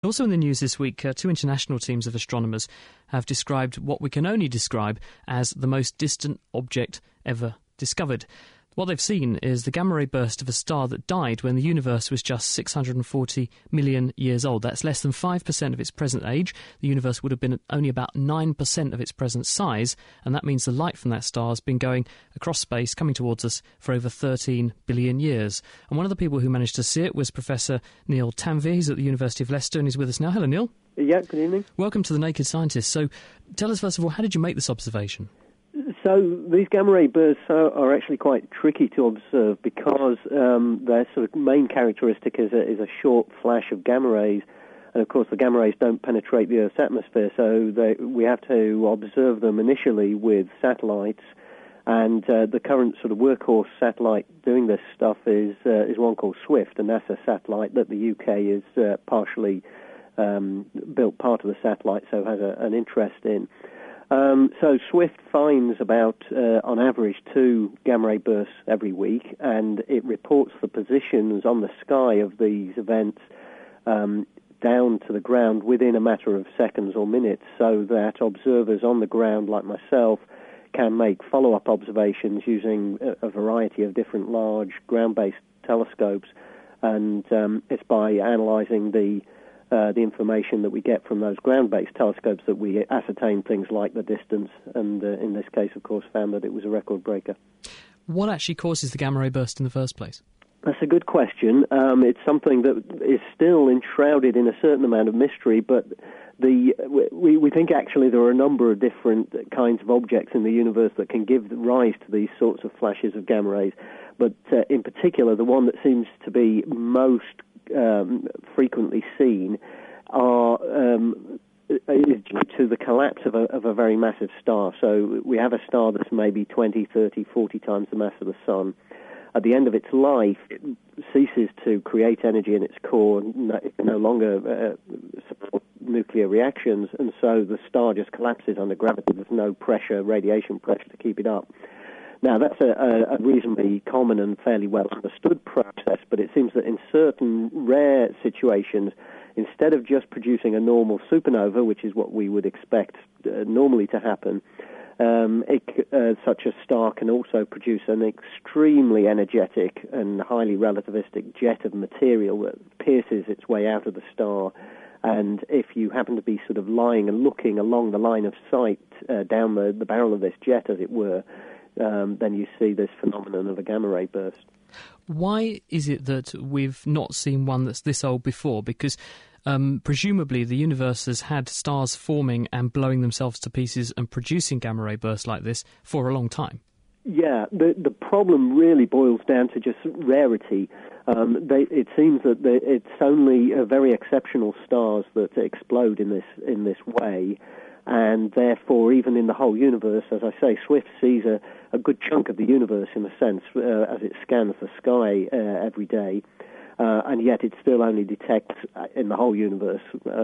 Also in the news this week, two international teams of astronomers have described what we can only describe as the most distant object ever discovered. What they've seen is the gamma ray burst of a star that died when the universe was just 640 million years old. That's less than 5% of its present age. The universe would have been only about 9% of its present size, and that means the light from that star has been going across space, coming towards us for over 13 billion years. And one of the people who managed to see it was Professor Neil Tanvir. He's at the University of Leicester and he's with us now. Hello, Neil. Yeah, good evening. Welcome to The Naked Scientist. So tell us, first of all, how did you make this observation? So these gamma-ray bursts are actually quite tricky to observe because their sort of main characteristic is a short flash of gamma rays, and of course the gamma rays don't penetrate the Earth's atmosphere, so we have to observe them initially with satellites, and the current sort of workhorse satellite doing this stuff is one called SWIFT, a NASA satellite that the UK is partially built part of the satellite, so has an interest in. So SWIFT finds about, on average, 2 gamma-ray bursts every week, and it reports the positions on the sky of these events down to the ground within a matter of seconds or minutes, so that observers on the ground, like myself, can make follow-up observations using a variety of different large ground-based telescopes, and it's by analysing the information that we get from those ground-based telescopes that we ascertain things like the distance, and in this case, of course, found that it was a record breaker. What actually causes the gamma-ray burst in the first place? That's a good question. It's something that is still enshrouded in a certain amount of mystery, but we think actually there are a number of different kinds of objects in the universe that can give rise to these sorts of flashes of gamma rays, but in particular, the one that seems to be most frequently seen is due to the collapse of a very massive star. So we have a star that's maybe 20, 30, 40 times the mass of the Sun. At the end of its life, it ceases to create energy in its core, it can no longer support nuclear reactions, and so the star just collapses under gravity. There's no pressure, radiation pressure to keep it up. Now, that's a reasonably common and fairly well understood process, but it seems that in certain rare situations, instead of just producing a normal supernova, which is what we would expect normally to happen, such a star can also produce an extremely energetic and highly relativistic jet of material that pierces its way out of the star. And if you happen to be sort of lying and looking along the line of sight down the barrel of this jet, as it were, then you see this phenomenon of a gamma-ray burst. Why is it that we've not seen one that's this old before? Because presumably the universe has had stars forming and blowing themselves to pieces and producing gamma-ray bursts like this for a long time. Yeah, the problem really boils down to just rarity. It seems that it's only very exceptional stars that explode in this way. And therefore, even in the whole universe, as I say, SWIFT sees a good chunk of the universe, in a sense, as it scans the sky every day. And yet it still only detects in the whole universe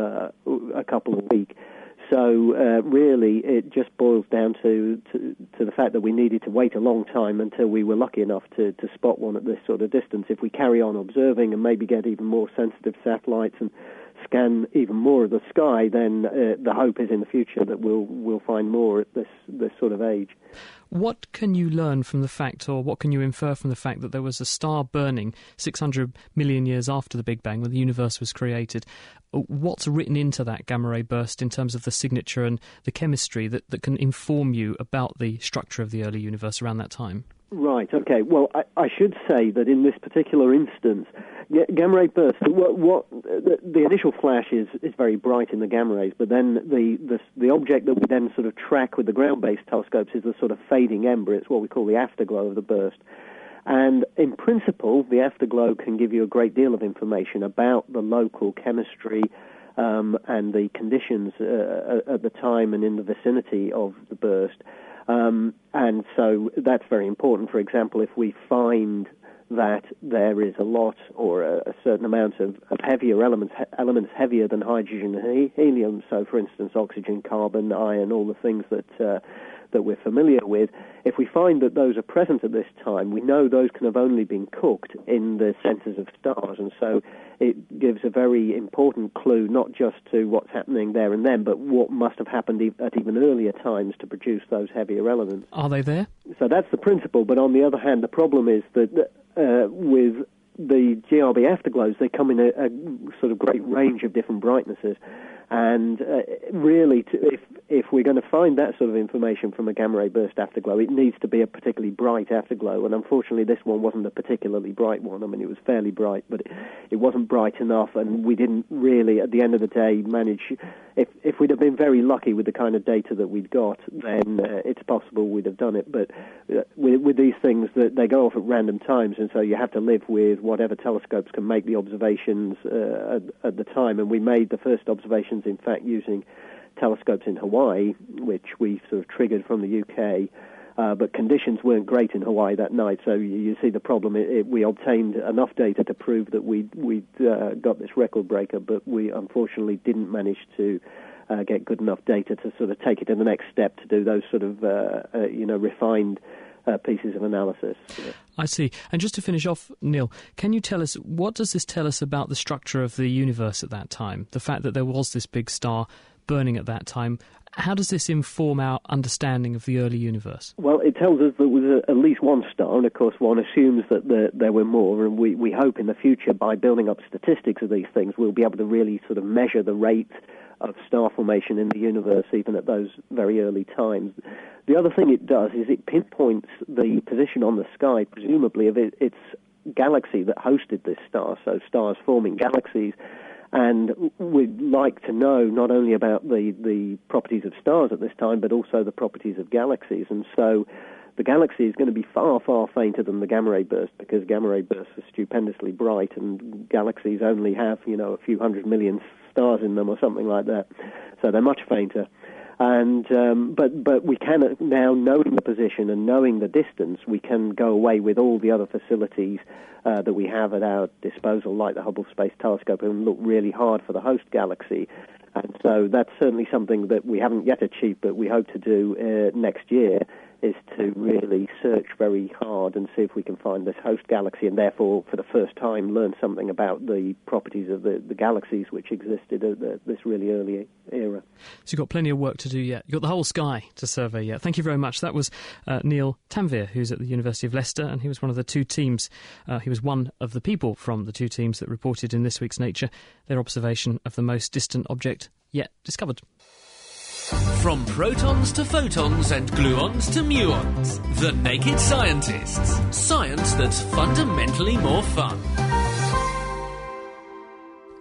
a couple a week. So really, it just boils down to the fact that we needed to wait a long time until we were lucky enough to spot one at this sort of distance. If we carry on observing and maybe get even more sensitive satellites and scan even more of the sky, then the hope is in the future that we'll find more at this sort of age. What can you learn from the fact, or what can you infer from the fact that there was a star burning 600 million years after the Big Bang when the universe was created? What's written into that gamma-ray burst in terms of the signature and the chemistry that can inform you about the structure of the early universe around that time? Right, okay. Well, I should say that in this particular instance, gamma-ray bursts, the initial flash is very bright in the gamma rays, but then the object that we then sort of track with the ground-based telescopes is the sort of fading ember. It's what we call the afterglow of the burst. And in principle, the afterglow can give you a great deal of information about the local chemistry and the conditions at the time and in the vicinity of the burst. And so that's very important. For example, if we find that there is a lot or a certain amount of heavier elements heavier than hydrogen and helium. So, for instance, oxygen, carbon, iron, all the things that we're familiar with. If we find that those are present at this time, we know those can have only been cooked in the centres of stars, and so it gives a very important clue not just to what's happening there and then, but what must have happened at even earlier times to produce those heavier elements. Are they there? So that's the principle, but on the other hand, the problem is that with the GRB afterglows, they come in a sort of great range of different brightnesses. And really, if we're going to find that sort of information from a gamma-ray burst afterglow, it needs to be a particularly bright afterglow. And unfortunately, this one wasn't a particularly bright one. I mean, it was fairly bright, but it wasn't bright enough. And we didn't really, at the end of the day, manage. If we'd have been very lucky with the kind of data that we'd got, then it's possible we'd have done it. But with these things, they go off at random times, and so you have to live with whatever telescopes can make the observations at the time. And we made the first observations, in fact, using telescopes in Hawaii, which we sort of triggered from the UK, but conditions weren't great in Hawaii that night, so you see the problem. We obtained enough data to prove that we'd got this record breaker, but we unfortunately didn't manage to get good enough data to sort of take it to the next step to do those sort of refined pieces of analysis. I see. And just to finish off, Neil, can you tell us, what does this tell us about the structure of the universe at that time? The fact that there was this big star burning at that time, how does this inform our understanding of the early universe? Well, it tells us there was at least one star, and of course one assumes that there were more, and we hope in the future, by building up statistics of these things, we'll be able to really sort of measure the rate of star formation in the universe, even at those very early times. The other thing it does is it pinpoints the position on the sky, presumably, of its galaxy that hosted this star, so stars forming galaxies. And we'd like to know not only about the properties of stars at this time, but also the properties of galaxies. And so the galaxy is going to be far, far fainter than the gamma-ray burst, because gamma-ray bursts are stupendously bright, and galaxies only have, a few 100 million stars in them or something like that. So they're much fainter. And but we can now, knowing the position and knowing the distance, we can go away with all the other facilities that we have at our disposal, like the Hubble Space Telescope, and look really hard for the host galaxy. And so that's certainly something that we haven't yet achieved, but we hope to do next year, is to really search very hard and see if we can find this host galaxy, and therefore, for the first time, learn something about the properties of the galaxies which existed at this really early era. So you've got plenty of work to do yet. You've got the whole sky to survey yet. Thank you very much. That was Neil Tanvir, who's at the University of Leicester, and he was one of the two teams. He was one of the people from the two teams that reported in this week's Nature their observation of the most distant object yet discovered. From protons to photons and gluons to muons, The Naked Scientists. Science that's fundamentally more fun.